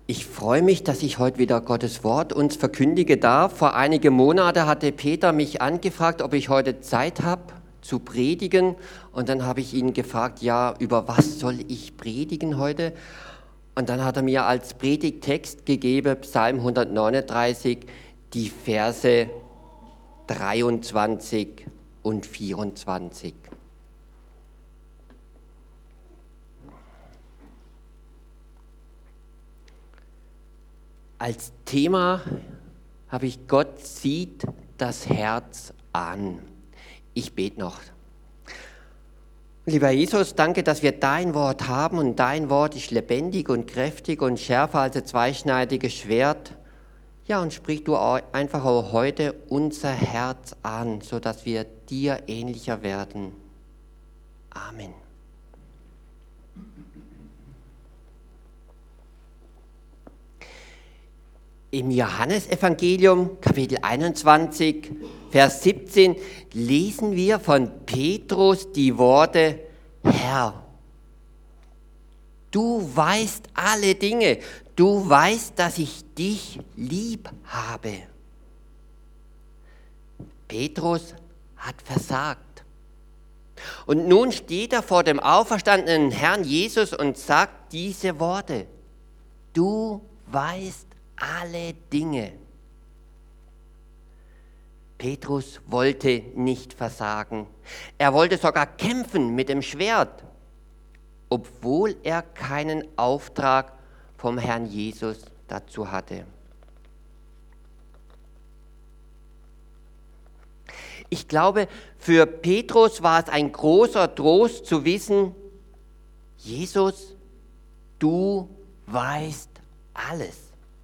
Ich freue mich, dass ich heute wieder Gottes Wort uns verkündigen darf. Vor einigen Monaten hatte Peter mich angefragt, ob ich heute Zeit habe zu predigen. Und dann habe ich ihn gefragt, ja, über was soll ich predigen heute? Und dann hat er mir als Predigttext gegeben, Psalm 139, die Verse 23 und 24. Als Thema habe ich Gott sieht das Herz an. Ich bete noch. Lieber Jesus, danke, dass wir dein Wort haben und dein Wort ist lebendig und kräftig und schärfer als ein zweischneidiges Schwert. Ja, und sprich du einfach auch heute unser Herz an, sodass wir dir ähnlicher werden. Amen. Im Johannesevangelium, Kapitel 21, Vers 17, lesen wir von Petrus die Worte: Herr, du weißt alle Dinge, du weißt, dass ich dich lieb habe. Petrus hat versagt. Und nun steht er vor dem auferstandenen Herrn Jesus und sagt diese Worte: Du weißt alle Dinge. Petrus wollte nicht versagen. Er wollte sogar kämpfen mit dem Schwert, obwohl er keinen Auftrag vom Herrn Jesus dazu hatte. Ich glaube, für Petrus war es ein großer Trost zu wissen: Jesus, du weißt alles.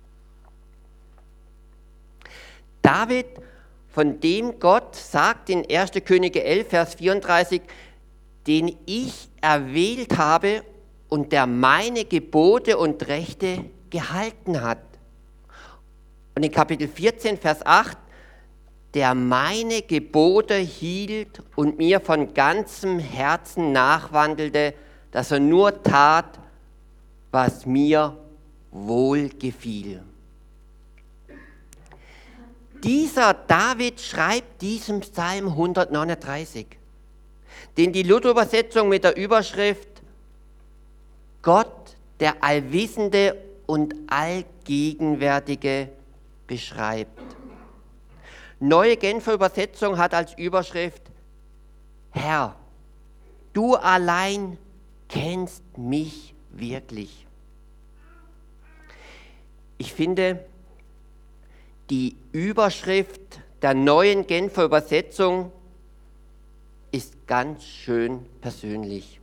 David, von dem Gott sagt in 1. Könige 11, Vers 34, den ich erwählt habe und der meine Gebote und Rechte gehalten hat. Und in Kapitel 14, Vers 8, der meine Gebote hielt und mir von ganzem Herzen nachwandelte, dass er nur tat, was mir wohlgefiel. Dieser David schreibt diesen Psalm 139, den die Luther-Übersetzung mit der Überschrift Gott, der Allwissende und Allgegenwärtige beschreibt. Neue Genfer Übersetzung hat als Überschrift: Herr, du allein kennst mich wirklich. Ich finde, die Überschrift der neuen Genfer Übersetzung ist ganz schön persönlich.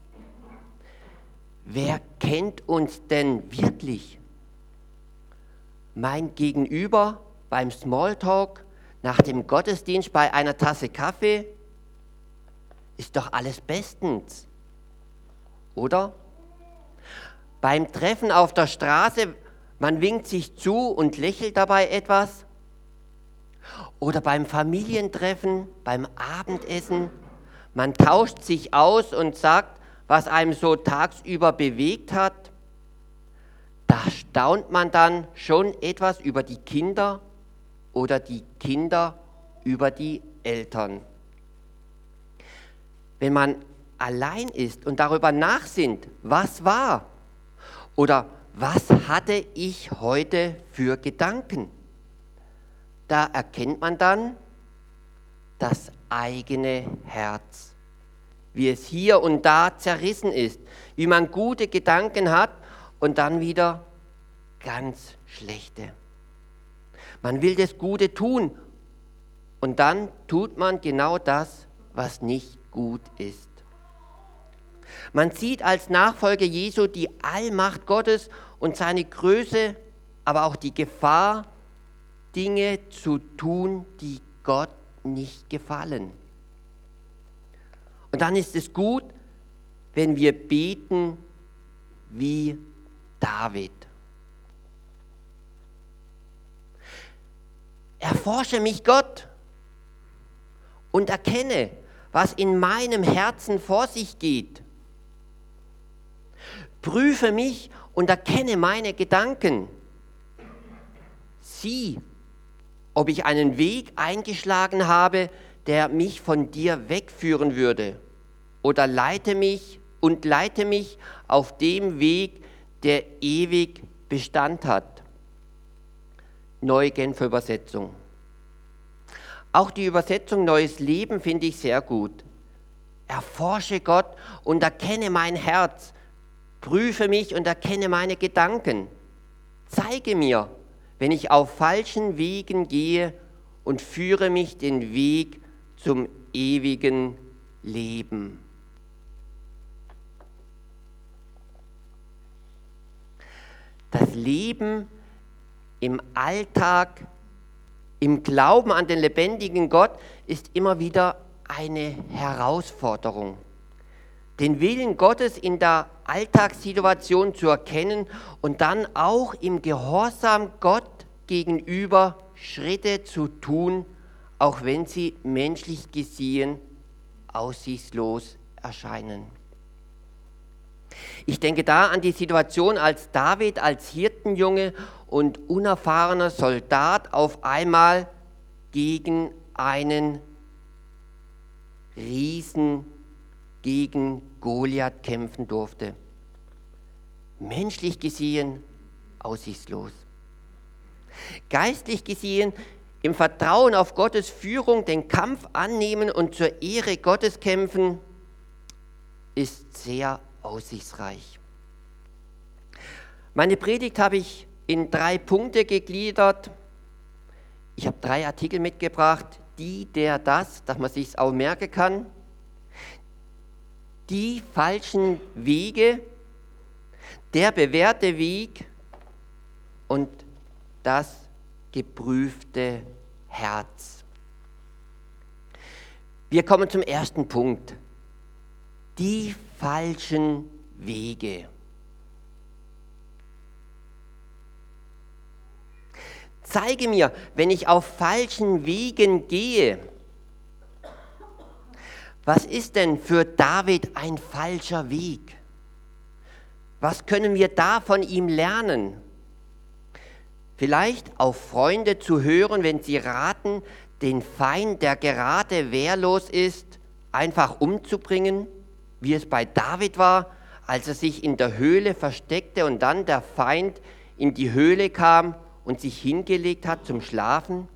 Wer kennt uns denn wirklich? Mein Gegenüber beim Smalltalk, nach dem Gottesdienst bei einer Tasse Kaffee? Ist doch alles bestens, oder? Beim Treffen auf der Straße, man winkt sich zu und lächelt dabei etwas. Oder beim Familientreffen, beim Abendessen, man tauscht sich aus und sagt, was einem so tagsüber bewegt hat. Da staunt man dann schon etwas über die Kinder oder die Kinder über die Eltern. Wenn man allein ist und darüber nachsinnt, was war oder was hatte ich heute für Gedanken? Da erkennt man dann das eigene Herz, wie es hier und da zerrissen ist, wie man gute Gedanken hat und dann wieder ganz schlechte. Man will das Gute tun und dann tut man genau das, was nicht gut ist. Man sieht als Nachfolger Jesu die Allmacht Gottes und seine Größe, aber auch die Gefahr, Dinge zu tun, die Gott nicht gefallen. Und dann ist es gut, wenn wir beten wie David. Erforsche mich, Gott, und erkenne, was in meinem Herzen vor sich geht. Prüfe mich und erkenne meine Gedanken. Sieh, ob ich einen Weg eingeschlagen habe, der mich von dir wegführen würde. Oder leite mich auf dem Weg, der ewig Bestand hat. Neue Genfer Übersetzung. Auch die Übersetzung Neues Leben finde ich sehr gut. Erforsche Gott und erkenne mein Herz. Prüfe mich und erkenne meine Gedanken. Zeige mir, wenn ich auf falschen Wegen gehe und führe mich den Weg zum ewigen Leben. Das Leben im Alltag, im Glauben an den lebendigen Gott ist immer wieder eine Herausforderung. Den Willen Gottes in der Alltagssituation zu erkennen und dann auch im Gehorsam Gott gegenüber Schritte zu tun, auch wenn sie menschlich gesehen aussichtslos erscheinen. Ich denke da an die Situation, als David als Hirtenjunge und unerfahrener Soldat auf einmal gegen einen Riesen, gegen Goliath kämpfen durfte. Menschlich gesehen aussichtslos. Geistlich gesehen im Vertrauen auf Gottes Führung den Kampf annehmen und zur Ehre Gottes kämpfen, ist sehr aussichtsreich. Meine Predigt habe ich in 3 Punkte gegliedert. Ich habe 3 Artikel mitgebracht. Die, der, das, dass man sich auch merken kann. Die falschen Wege, der bewährte Weg und das geprüfte Herz. Wir kommen zum ersten Punkt. Die falschen Wege. Zeige mir, wenn ich auf falschen Wegen gehe. Was ist denn für David ein falscher Weg? Was können wir da von ihm lernen? Vielleicht auf Freunde zu hören, wenn sie raten, den Feind, der gerade wehrlos ist, einfach umzubringen, wie es bei David war, als er sich in der Höhle versteckte und dann der Feind in die Höhle kam und sich hingelegt hat zum Schlafen?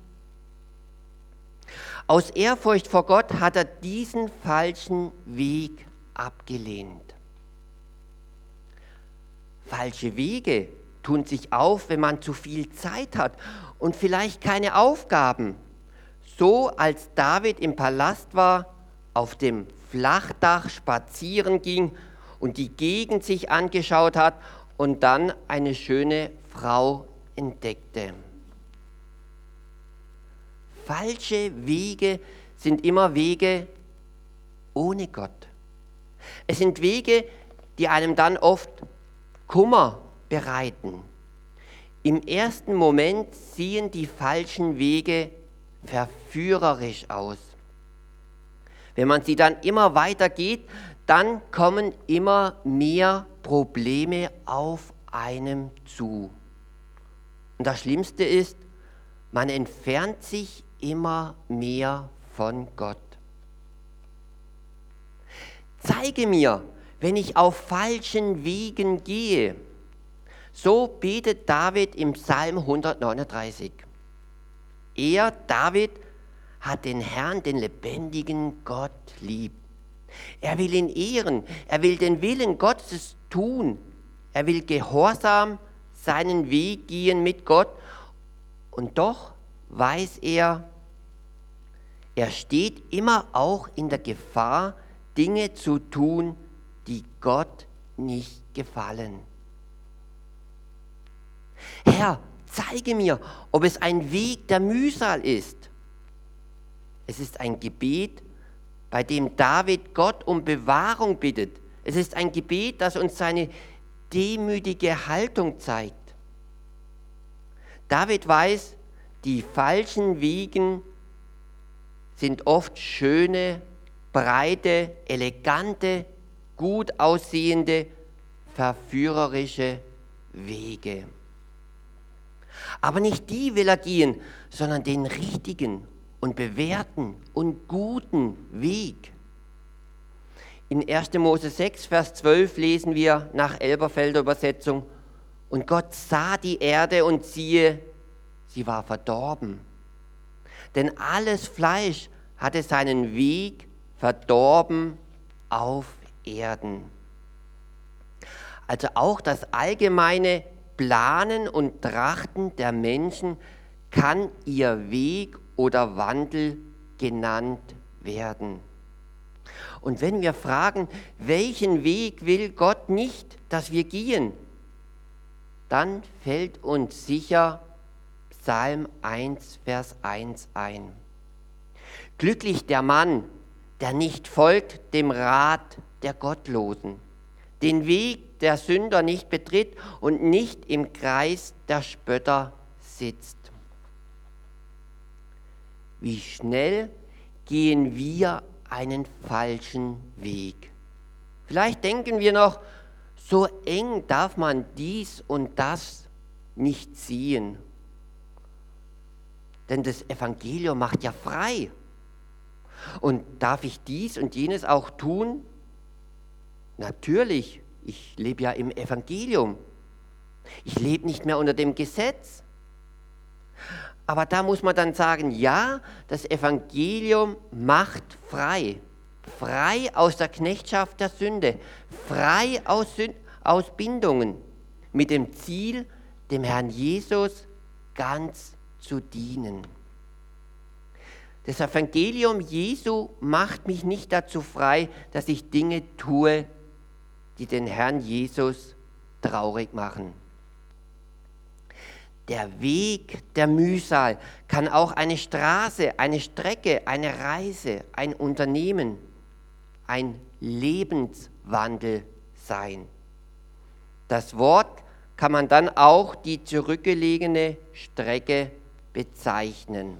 Aus Ehrfurcht vor Gott hat er diesen falschen Weg abgelehnt. Falsche Wege tun sich auf, wenn man zu viel Zeit hat und vielleicht keine Aufgaben. So als David im Palast war, auf dem Flachdach spazieren ging und die Gegend sich angeschaut hat und dann eine schöne Frau entdeckte. Falsche Wege sind immer Wege ohne Gott. Es sind Wege, die einem dann oft Kummer bereiten. Im ersten Moment sehen die falschen Wege verführerisch aus. Wenn man sie dann immer weiter geht, dann kommen immer mehr Probleme auf einem zu. Und das Schlimmste ist, man entfernt sich immer mehr von Gott. Zeige mir, wenn ich auf falschen Wegen gehe. So betet David im Psalm 139. Er, David, hat den Herrn, den lebendigen Gott lieb. Er will ihn ehren, er will den Willen Gottes tun. Er will gehorsam seinen Weg gehen mit Gott. Und doch weiß er, er steht immer auch in der Gefahr, Dinge zu tun, die Gott nicht gefallen. Herr, zeige mir, ob es ein Weg der Mühsal ist. Es ist ein Gebet, bei dem David Gott um Bewahrung bittet. Es ist ein Gebet, das uns seine demütige Haltung zeigt. David weiß, die falschen Wege sind oft schöne, breite, elegante, gut aussehende, verführerische Wege. Aber nicht die will er gehen, sondern den richtigen und bewährten und guten Weg. In 1. Mose 6, Vers 12 lesen wir nach Elberfelder Übersetzung: Und Gott sah die Erde und siehe, sie war verdorben. Denn alles Fleisch hatte seinen Weg verdorben auf Erden. Also auch das allgemeine Planen und Trachten der Menschen kann ihr Weg oder Wandel genannt werden. Und wenn wir fragen, welchen Weg will Gott nicht, dass wir gehen, dann fällt uns sicher Psalm 1, Vers 1 ein. Glücklich der Mann, der nicht folgt dem Rat der Gottlosen, den Weg der Sünder nicht betritt und nicht im Kreis der Spötter sitzt. Wie schnell gehen wir einen falschen Weg. Vielleicht denken wir noch, so eng darf man dies und das nicht sehen. Denn das Evangelium macht ja frei. Und darf ich dies und jenes auch tun? Natürlich, ich lebe ja im Evangelium. Ich lebe nicht mehr unter dem Gesetz. Aber da muss man dann sagen, ja, das Evangelium macht frei. Frei aus der Knechtschaft der Sünde. Frei aus Bindungen. Mit dem Ziel, dem Herrn Jesus ganz zu dienen. Das Evangelium Jesu macht mich nicht dazu frei, dass ich Dinge tue, die den Herrn Jesus traurig machen. Der Weg der Mühsal kann auch eine Straße, eine Strecke, eine Reise, ein Unternehmen, ein Lebenswandel sein. Das Wort kann man dann auch die zurückgelegene Strecke bezeichnen.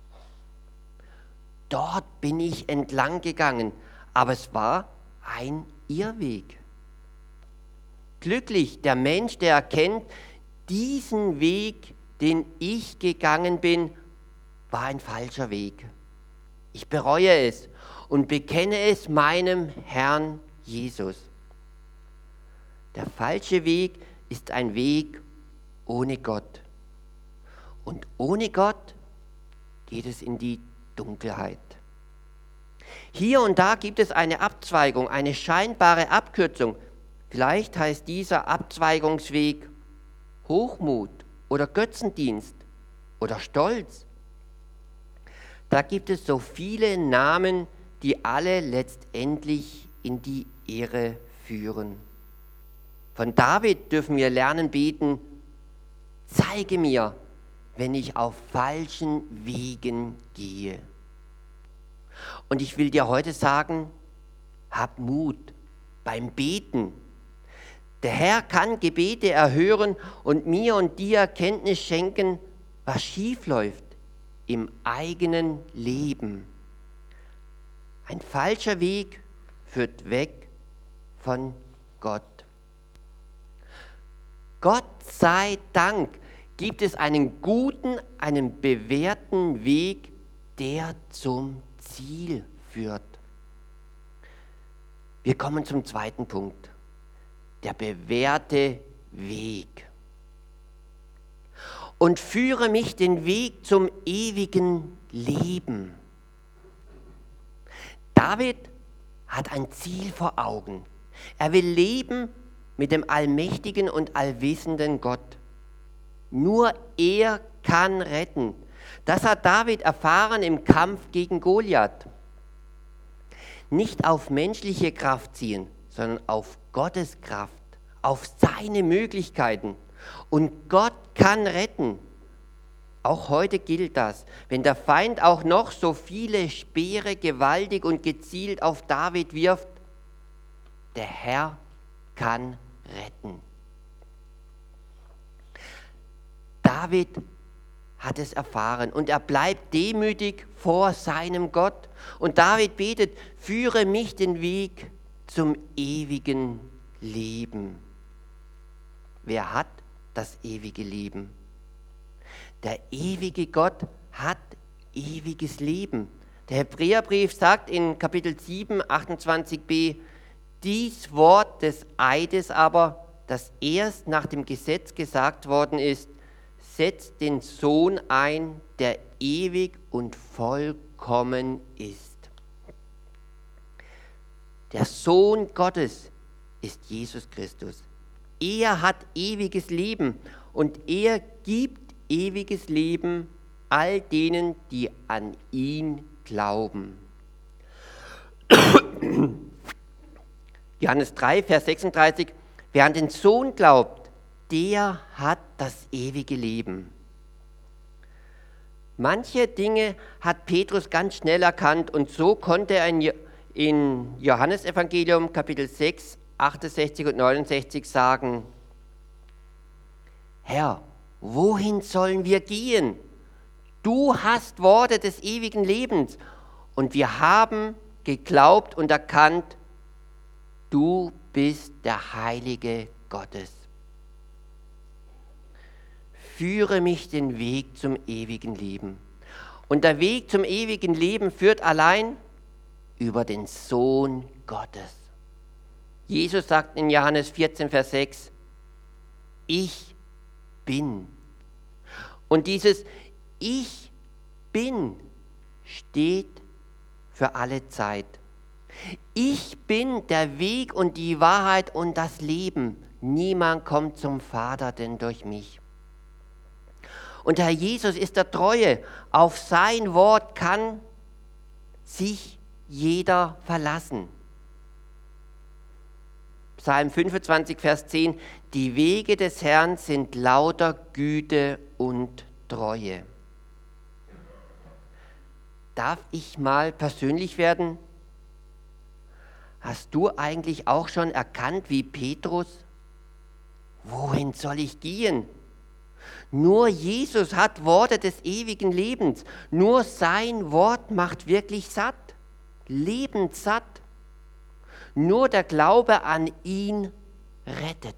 Dort bin ich entlang gegangen, aber es war ein Irrweg. Glücklich der Mensch, der erkennt, diesen Weg, den ich gegangen bin, war ein falscher Weg. Ich bereue es und bekenne es meinem Herrn Jesus. Der falsche Weg ist ein Weg ohne Gott. Und ohne Gott geht es in die Dunkelheit. Hier und da gibt es eine Abzweigung, eine scheinbare Abkürzung. Vielleicht heißt dieser Abzweigungsweg Hochmut oder Götzendienst oder Stolz. Da gibt es so viele Namen, die alle letztendlich in die Irre führen. Von David dürfen wir lernen beten: Zeige mir, wenn ich auf falschen Wegen gehe. Und ich will dir heute sagen, hab Mut beim Beten. Der Herr kann Gebete erhören und mir und dir Erkenntnis schenken, was schief läuft im eigenen Leben. Ein falscher Weg führt weg von Gott. Gott sei Dank gibt es einen guten, einen bewährten Weg, der zum Ziel führt. Wir kommen zum zweiten Punkt. Der bewährte Weg. Und führe mich den Weg zum ewigen Leben. David hat ein Ziel vor Augen. Er will leben mit dem allmächtigen und allwissenden Gott. Nur er kann retten. Das hat David erfahren im Kampf gegen Goliath. Nicht auf menschliche Kraft ziehen, sondern auf Gottes Kraft, auf seine Möglichkeiten. Und Gott kann retten. Auch heute gilt das. Wenn der Feind auch noch so viele Speere gewaltig und gezielt auf David wirft, der Herr kann retten. David hat es erfahren und er bleibt demütig vor seinem Gott. Und David betet: Führe mich den Weg zum ewigen Leben. wer hat das ewige Leben? Der ewige Gott hat ewiges Leben. Der Hebräerbrief sagt in Kapitel 7, 28b, dies Wort des Eides aber, das erst nach dem Gesetz gesagt worden ist, setzt den Sohn ein, der ewig und vollkommen ist. Der Sohn Gottes ist Jesus Christus. Er hat ewiges Leben und er gibt ewiges Leben all denen, die an ihn glauben. Johannes 3, Vers 36, wer an den Sohn glaubt, der hat das ewige Leben. Manche Dinge hat Petrus ganz schnell erkannt und so konnte er in Johannesevangelium Kapitel 6, 68 und 69 sagen, Herr, wohin sollen wir gehen? Du hast Worte des ewigen Lebens und wir haben geglaubt und erkannt, du bist der Heilige Gottes. Führe mich den Weg zum ewigen Leben. Und der Weg zum ewigen Leben führt allein über den Sohn Gottes. Jesus sagt in Johannes 14, Vers 6, ich bin. Und dieses Ich bin steht für alle Zeit. Ich bin der Weg und die Wahrheit und das Leben. Niemand kommt zum Vater, denn durch mich. Und der Herr Jesus ist der Treue. Auf sein Wort kann sich jeder verlassen. Psalm 25, Vers 10, die Wege des Herrn sind lauter Güte und Treue. Darf ich mal persönlich werden? Hast du eigentlich auch schon erkannt, wie Petrus? Wohin soll ich gehen? Nur Jesus hat Worte des ewigen Lebens. Nur sein Wort macht wirklich satt, lebenssatt. Nur der Glaube an ihn rettet.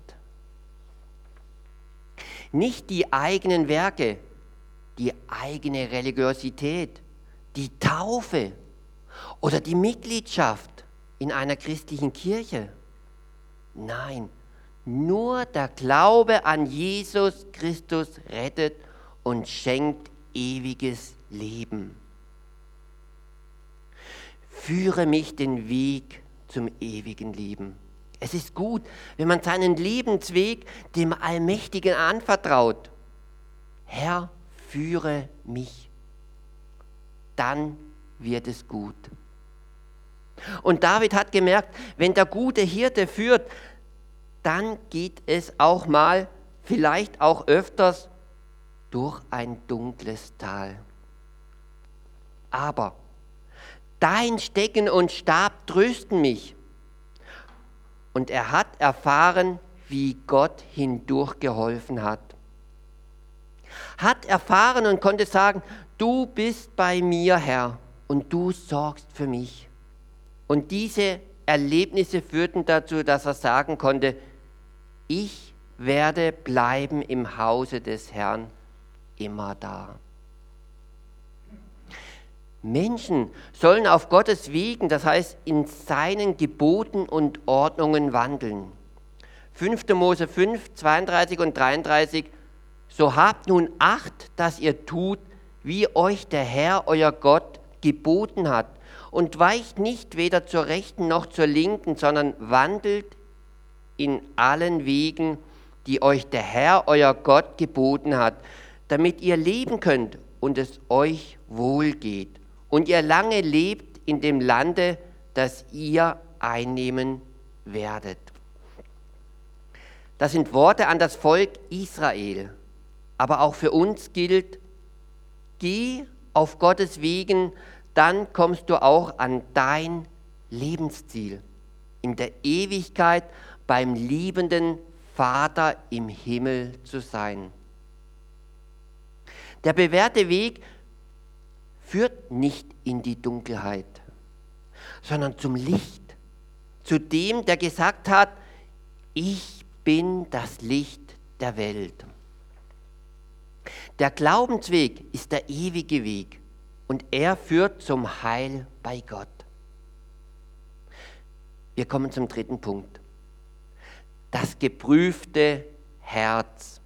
Nicht die eigenen Werke, die eigene Religiosität, die Taufe oder die Mitgliedschaft in einer christlichen Kirche. Nein, nur der Glaube an Jesus Christus rettet und schenkt ewiges Leben. Führe mich den Weg zum ewigen Leben. Es ist gut, wenn man seinen Lebensweg dem Allmächtigen anvertraut. Herr, führe mich. Dann wird es gut. Und David hat gemerkt, wenn der gute Hirte führt, dann geht es auch mal, vielleicht auch öfters, durch ein dunkles Tal. Aber dein Stecken und Stab trösten mich. Und er hat erfahren, wie Gott hindurch geholfen hat. Hat erfahren und konnte sagen, du bist bei mir, Herr, und du sorgst für mich. Und diese Erlebnisse führten dazu, dass er sagen konnte, ich werde bleiben im Hause des Herrn immer da. Menschen sollen auf Gottes Wegen, das heißt in seinen Geboten und Ordnungen wandeln. 5. Mose 5, 32 und 33, so habt nun Acht, dass ihr tut, wie euch der Herr, euer Gott, geboten hat, und weicht nicht weder zur rechten noch zur linken, sondern wandelt in allen Wegen, die euch der Herr, euer Gott, geboten hat, damit ihr leben könnt und es euch wohl geht und ihr lange lebt in dem Lande, das ihr einnehmen werdet. Das sind Worte an das Volk Israel, aber auch für uns gilt, geh auf Gottes Wegen, dann kommst du auch an dein Lebensziel, in der Ewigkeit beim liebenden Vater im Himmel zu sein. Der bewährte Weg führt nicht in die Dunkelheit, sondern zum Licht, zu dem, der gesagt hat, ich bin das Licht der Welt. Der Glaubensweg ist der ewige Weg und er führt zum Heil bei Gott. Wir kommen zum dritten Punkt. Das geprüfte Herz.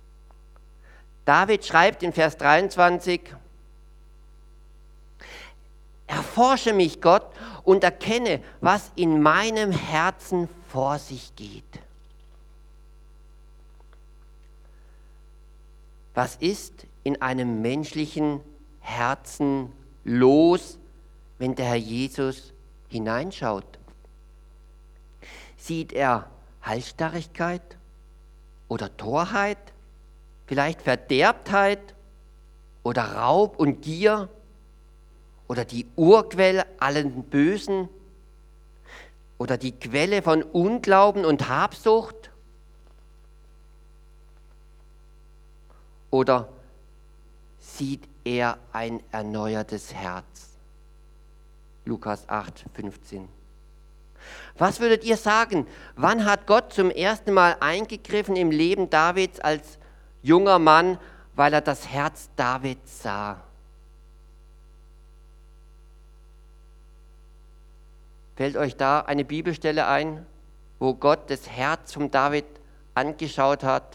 David schreibt in Vers 23, erforsche mich, Gott, und erkenne, was in meinem Herzen vor sich geht. Was ist in einem menschlichen Herzen los, wenn der Herr Jesus hineinschaut? Sieht er Halsstarrigkeit oder Torheit, vielleicht Verderbtheit oder Raub und Gier oder die Urquelle allen Bösen oder die Quelle von Unglauben und Habsucht? Oder sieht er ein erneuertes Herz? Lukas 8,15. Was würdet ihr sagen? Wann hat Gott zum ersten Mal eingegriffen im Leben Davids als junger Mann, weil er das Herz Davids sah? Fällt euch da eine Bibelstelle ein, wo Gott das Herz von David angeschaut hat?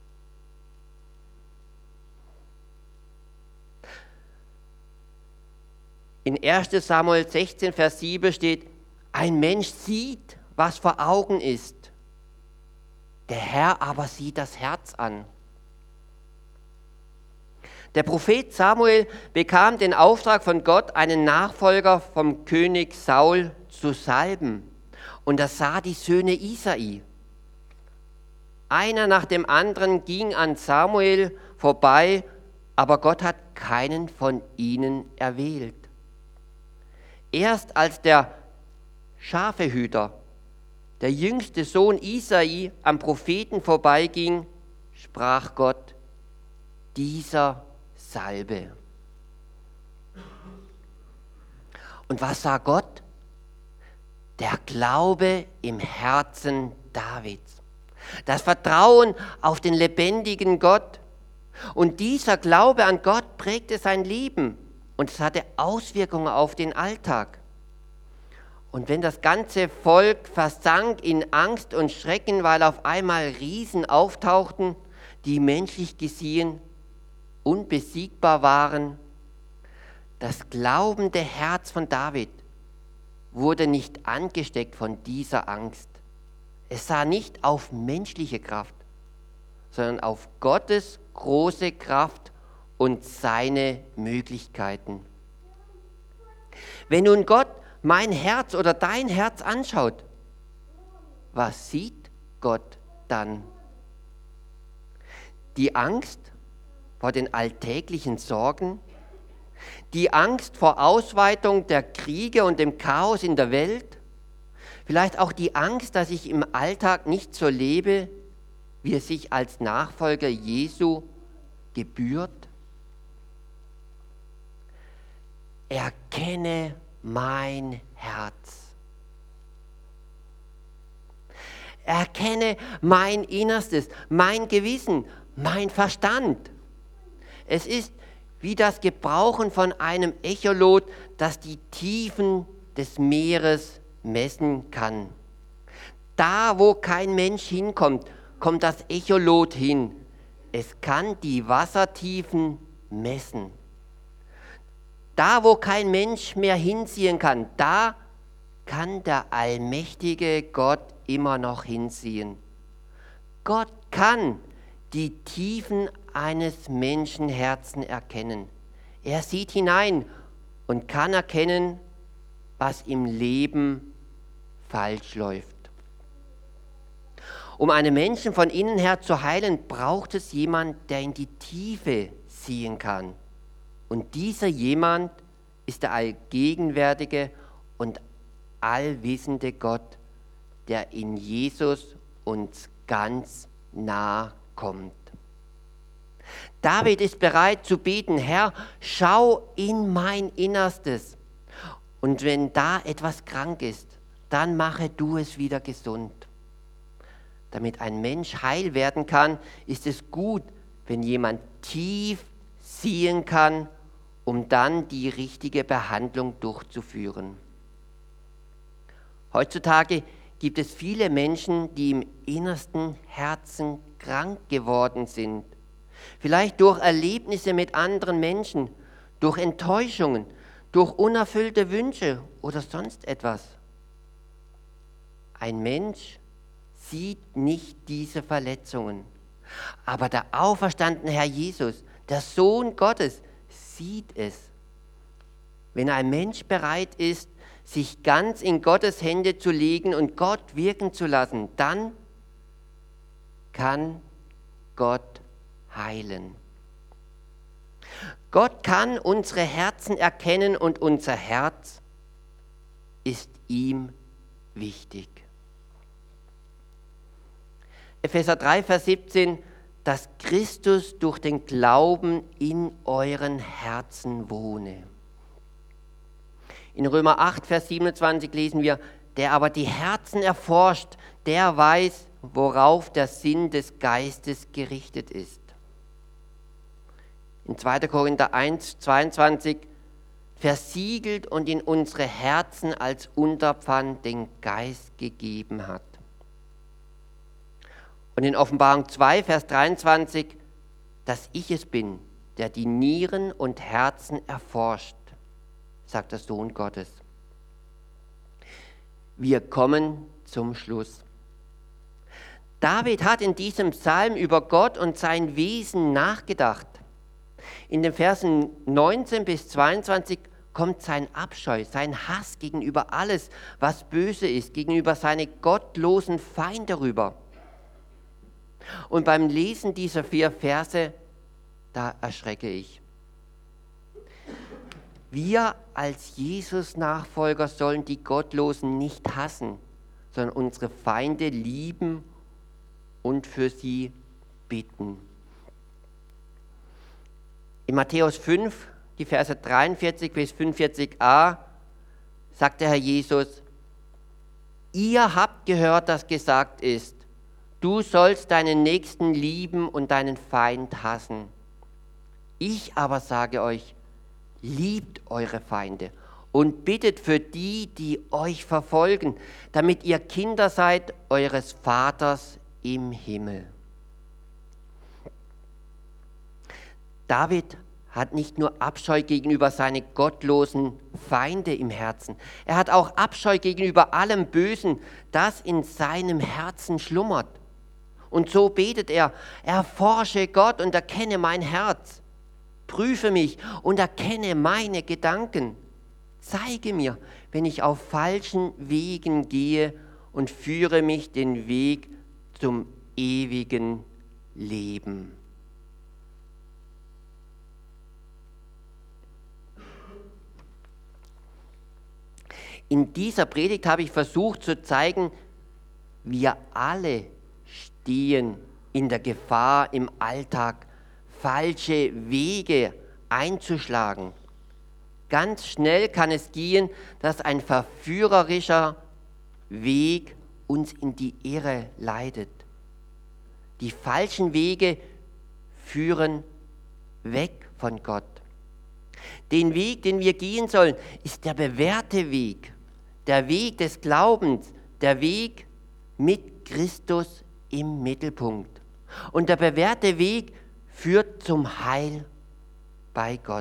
In 1. Samuel 16, Vers 7 steht, ein Mensch sieht, was vor Augen ist, der Herr aber sieht das Herz an. Der Prophet Samuel bekam den Auftrag von Gott, einen Nachfolger vom König Saul zu salben. Und er sah die Söhne Isai. Einer nach dem anderen ging an Samuel vorbei, aber Gott hat keinen von ihnen erwählt. Erst als der Schafehüter, der jüngste Sohn Isai, am Propheten vorbeiging, sprach Gott, dieser salbe. Und was sah Gott? Der Glaube im Herzen Davids. Das Vertrauen auf den lebendigen Gott. Und dieser Glaube an Gott prägte sein Leben und es hatte Auswirkungen auf den Alltag. Und wenn das ganze Volk versank in Angst und Schrecken, weil auf einmal Riesen auftauchten, die menschlich gesehen unbesiegbar waren, das glaubende Herz von David wurde nicht angesteckt von dieser Angst. Es sah nicht auf menschliche Kraft, sondern auf Gottes große Kraft und seine Möglichkeiten. Wenn nun Gott mein Herz oder dein Herz anschaut, was sieht Gott dann? Die Angst vor den alltäglichen Sorgen, die Angst vor Ausweitung der Kriege und dem Chaos in der Welt, vielleicht auch die Angst, dass ich im Alltag nicht so lebe, wie es sich als Nachfolger Jesu gebührt. Erkenne mein Herz. Erkenne mein Innerstes, mein Gewissen, mein Verstand. Es ist wie das Gebrauchen von einem Echolot, das die Tiefen des Meeres messen kann. Da, wo kein Mensch hinkommt, kommt das Echolot hin. Es kann die Wassertiefen messen. Da, wo kein Mensch mehr hinsehen kann, da kann der allmächtige Gott immer noch hinsehen. Gott kann die Tiefen eines Menschenherzens erkennen. Er sieht hinein und kann erkennen, was im Leben falsch läuft. Um einen Menschen von innen her zu heilen, braucht es jemanden, der in die Tiefe sehen kann. Und dieser jemand ist der allgegenwärtige und allwissende Gott, der in Jesus uns ganz nah kommt. David ist bereit zu beten, Herr, schau in mein Innerstes. Und wenn da etwas krank ist, dann mache du es wieder gesund. Damit ein Mensch heil werden kann, ist es gut, wenn jemand tief sehen kann, um dann die richtige Behandlung durchzuführen. Heutzutage gibt es viele Menschen, die im innersten Herzen krank geworden sind. Vielleicht durch Erlebnisse mit anderen Menschen, durch Enttäuschungen, durch unerfüllte Wünsche oder sonst etwas. Ein Mensch sieht nicht diese Verletzungen, aber der auferstandene Herr Jesus, der Sohn Gottes, sieht es. Wenn ein Mensch bereit ist, sich ganz in Gottes Hände zu legen und Gott wirken zu lassen, dann kann Gott heilen. Gott kann unsere Herzen erkennen und unser Herz ist ihm wichtig. Epheser 3, Vers 17, dass Christus durch den Glauben in euren Herzen wohne. In Römer 8, Vers 27 lesen wir, der aber die Herzen erforscht, der weiß, worauf der Sinn des Geistes gerichtet ist. In 2. Korinther 1, 22, versiegelt und in unsere Herzen als Unterpfand den Geist gegeben hat. Und in Offenbarung 2, Vers 23, dass ich es bin, der die Nieren und Herzen erforscht, sagt der Sohn Gottes. Wir kommen zum Schluss. David hat in diesem Psalm über Gott und sein Wesen nachgedacht. In den Versen 19 bis 22 kommt sein Abscheu, sein Hass gegenüber alles, was böse ist, gegenüber seine gottlosen Feinde rüber. Und beim Lesen dieser 4 Verse, da erschrecke ich. Wir als Jesus-Nachfolger sollen die Gottlosen nicht hassen, sondern unsere Feinde lieben und für sie bitten. In Matthäus 5, die Verse 43 bis 45a, sagt der Herr Jesus, ihr habt gehört, dass gesagt ist, du sollst deinen Nächsten lieben und deinen Feind hassen. Ich aber sage euch, liebt eure Feinde und bittet für die, die euch verfolgen, damit ihr Kinder seid eures Vaters im Himmel. David hat nicht nur Abscheu gegenüber seinen gottlosen Feinde im Herzen, er hat auch Abscheu gegenüber allem Bösen, das in seinem Herzen schlummert. Und so betet er, erforsche Gott und erkenne mein Herz. Prüfe mich und erkenne meine Gedanken. Zeige mir, wenn ich auf falschen Wegen gehe und führe mich den Weg zum ewigen Leben. In dieser Predigt habe ich versucht zu zeigen, wir alle stehen in der Gefahr im Alltag, falsche Wege einzuschlagen. Ganz schnell kann es gehen, dass ein verführerischer Weg uns in die Irre leitet. Die falschen Wege führen weg von Gott. Den Weg, den wir gehen sollen, ist der bewährte Weg, der Weg des Glaubens, der Weg mit Christus im Mittelpunkt. Und der bewährte Weg führt zum Heil bei Gott.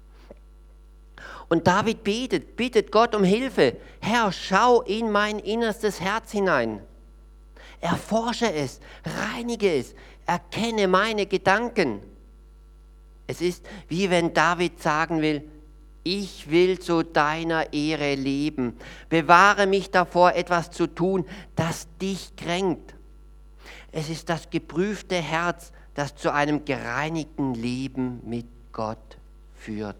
Und David bittet Gott um Hilfe. Herr, schau in mein innerstes Herz hinein. Erforsche es, reinige es, erkenne meine Gedanken. Es ist, wie wenn David sagen will, ich will zu deiner Ehre leben. Bewahre mich davor, etwas zu tun, das dich kränkt. Es ist das geprüfte Herz, das zu einem gereinigten Leben mit Gott führt.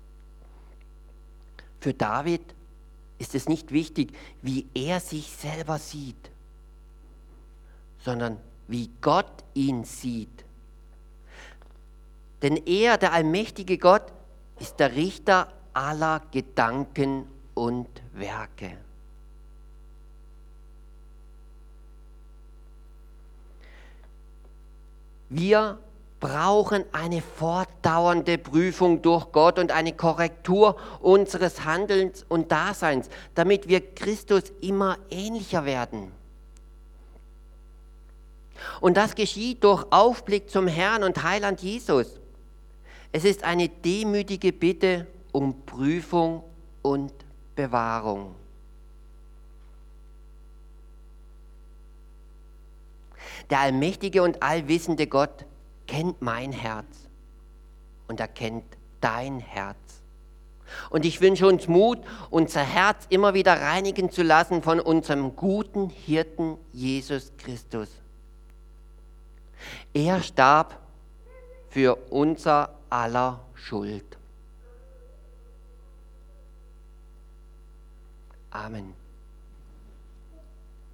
Für David ist es nicht wichtig, wie er sich selber sieht, sondern wie Gott ihn sieht. Denn er, der allmächtige Gott, ist der Richter aller Gedanken und Werke. Wir brauchen eine fortdauernde Prüfung durch Gott und eine Korrektur unseres Handelns und Daseins, damit wir Christus immer ähnlicher werden. Und das geschieht durch Aufblick zum Herrn und Heiland Jesus. Es ist eine demütige Bitte um Prüfung und Bewahrung. Der allmächtige und allwissende Gott kennt mein Herz und er kennt dein Herz. Und ich wünsche uns Mut, unser Herz immer wieder reinigen zu lassen von unserem guten Hirten Jesus Christus. Er starb für unser aller Schuld. Amen.